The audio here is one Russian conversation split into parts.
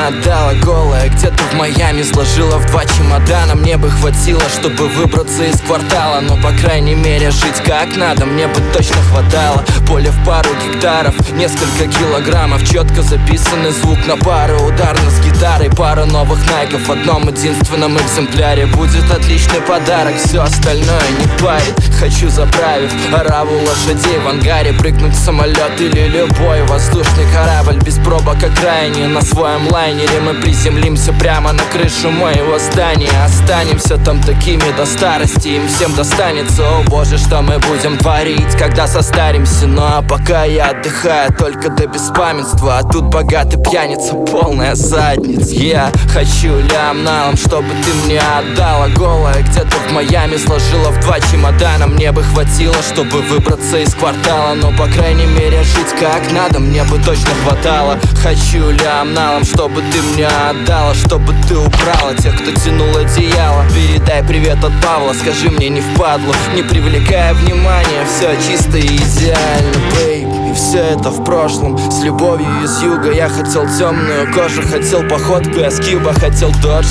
отдала. Голая где-то в Майами, сложила в 2 чемодана. Мне бы хватило, чтобы выбраться из квартала, но по крайней мере жить как надо мне бы точно хватало. Поле в пару гектаров, несколько килограммов, четко записанный звук на пару ударных с гитарой. Пара новых найков в одном единственном экземпляре. Будет отличный подарок, все остальное не парит. Хочу, заправив ораву лошадей в ангаре, прыгнуть в самолет или любой воздушный корабль без пробок окраине. На своем лайнере мы приземлимся прямо на крышу моего здания. Останемся там такими до старости, им всем достанется. О боже, что мы будем творить, когда состаримся. Ну а пока я отдыхаю только до беспамятства, а тут богатый пьяница, полная задница. Я хочу лям налом, чтобы ты мне отдала. Голая где-то в Майами, сложила в 2 чемодана. Мне бы хватило, чтобы выбраться из квартала, но по крайней мере жить как надо мне бы точно хватало. Хочу лям налом, чтобы ты мне отдала, чтобы ты убрала тех, кто тянул одеяло. Передай привет от Павла, скажи мне не впадлу, не привлекая внимания, все чисто и идеально, бейб. И все это в прошлом, с любовью из юга. Я хотел темную кожу, хотел походку эскиба, хотел додж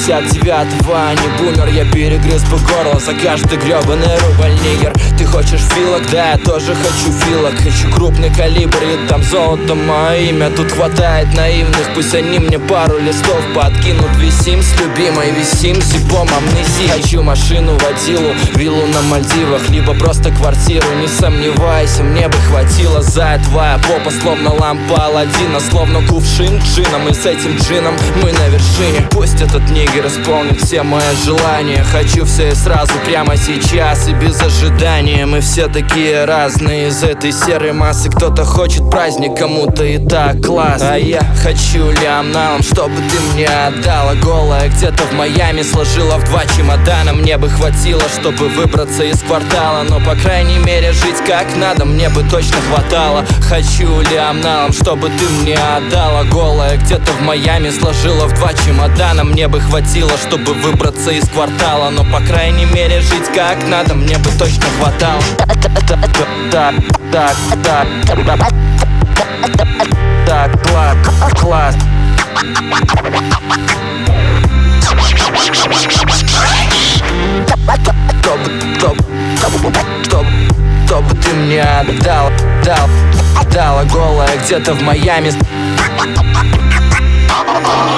69-го, а не бумер. Я перегрыз бы горло за каждый гребаный рубль, нигер. Ты хочешь филок? Да, я тоже хочу филок. Хочу крупный калибр и там золото мое имя. Тут хватает наивных, пусть они мне пару листов подкинут. Висим с любимой, висим с зипом амнезии. Хочу машину, водилу, виллу на Мальдивах, либо просто квартиру, не сомневайся, мне бы хватило. За твоя попа словно лампа Аладдина, словно кувшин джином, и с этим джином мы на вершине. Пусть этот нигер исполнит все мои желания. Хочу все и сразу, прямо сейчас и без ожидания. Мы все такие разные, из этой серой массы кто-то хочет праздник, кому-то и так класс. А я хочу лям налом, чтобы ты мне отдала. Голая где-то в Майами, сложила в 2 чемодана. Мне бы хватило, чтобы выбраться из квартала, но по крайней мере жить как надо мне бы точно хватало. Хочу лям налом, чтобы ты мне отдала. Голая где-то в Майами, сложила в 2 чемодана. Мне бы хватило, чтобы выбраться из квартала, но по крайней мере жить как надо мне бы точно хватало. Так, класс. Чтобы ты мне отдала. Голая где-то в Майами.